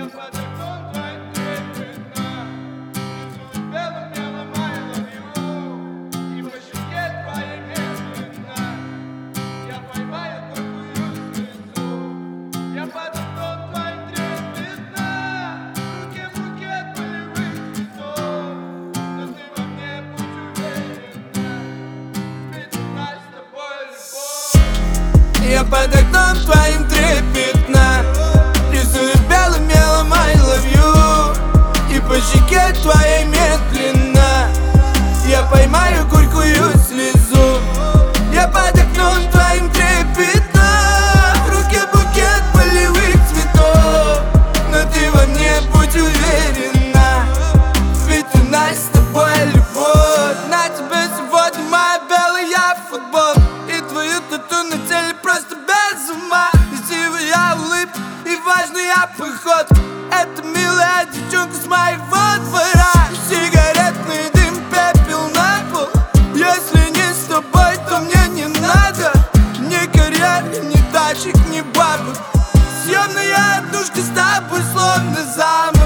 Я под окном твоим трепетно рисую белым мелом I love you. И по щеке твоей медленно я поймаю горькую слезу. Я под окном твоим трепетно, в руке букет полевых цветов. Но ты во мне будь уверена, ведь у нас с тобой любовь. На тебе сегодня моя белая футболка и твою тату на теле просто без ума. Красивая улыбка и важная походка, это милая девчонка с моего двора. Сигаретный дым, пепел на пол. Если не с тобой, то мне не надо ни карьеры, ни тачек, ни бабок. Съемная однушка с тобой словно замок.